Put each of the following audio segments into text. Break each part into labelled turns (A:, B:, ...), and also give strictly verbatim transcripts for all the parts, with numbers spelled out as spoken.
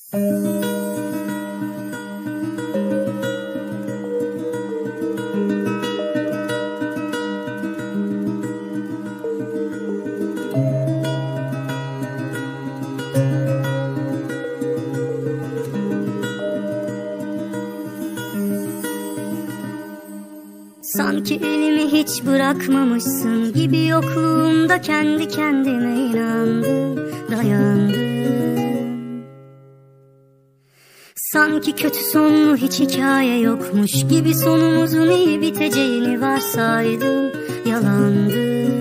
A: Sanki elimi hiç bırakmamışsın gibi yokluğumda kendi kendime inandım, dayandım. Sanki kötü sonlu hiç hikaye yokmuş gibi sonumuzun iyi biteceğini varsaydım, yalandı.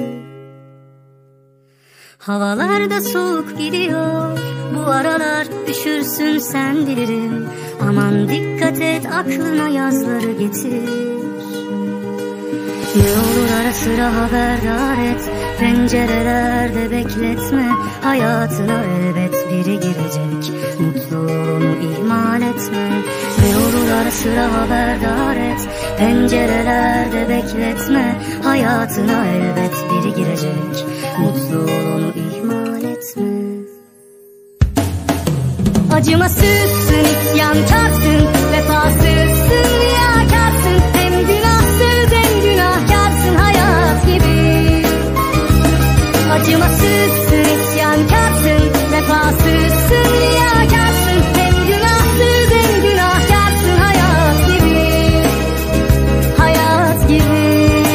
A: Havalarda soğuk gidiyor bu aralar, üşürsün sen bilirim. Aman dikkat et, aklına yazları getir. Ne olur ara sıra haberdar et, pencerelerde bekletme. Hayatına elbet biri girecek, mutluluğunu ihmal etme. Ne olur ara sıra haberdar et, pencerelerde bekletme. Hayatına elbet biri girecek, mutluluğunu ihmal etme. Acımasızsın, isyankarsın, vefasızsın, riyakarsın. Hem günahsız hem günahkarsın hayat gibi. Acımasızsın, isyankarsın, vefasızsın, riyakarsın. Hem günahsız hem günahkarsın hayat gibi. Hayat gibi.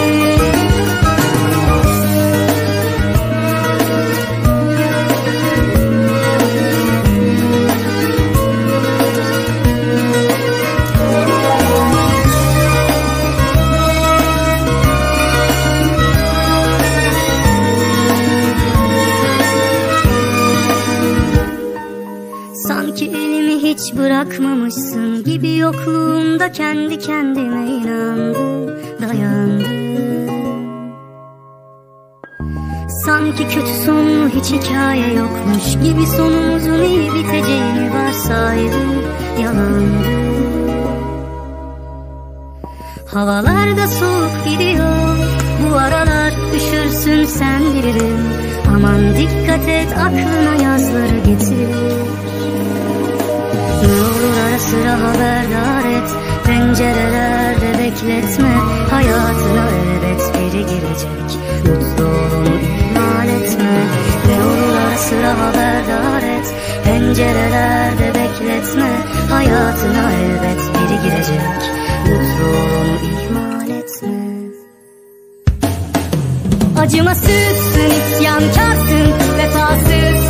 A: Sanki elimi hiç bırakmamışsın gibi yokluğumda kendi kendime inandım, dayandım. Sanki kötü sonlu hiç hikaye yokmuş gibi sonumuzun iyi biteceğini varsaydım, yalandı. Havalarda soğuk gidiyor bu aralar, üşürsün sen bilirim. Aman dikkat et, aklına yazları getir. Ne olur ara sıra haberdar et, pencerelerde bekletme. Hayatına elbet biri girecek, mutluluğunu ihmal etme. Ne olur ara sıra haberdar et, pencerelerde bekletme. Hayatına elbet biri girecek, mutluluğunu ihmal etme. Acımasızsın, isyankarsın, vefasızsın.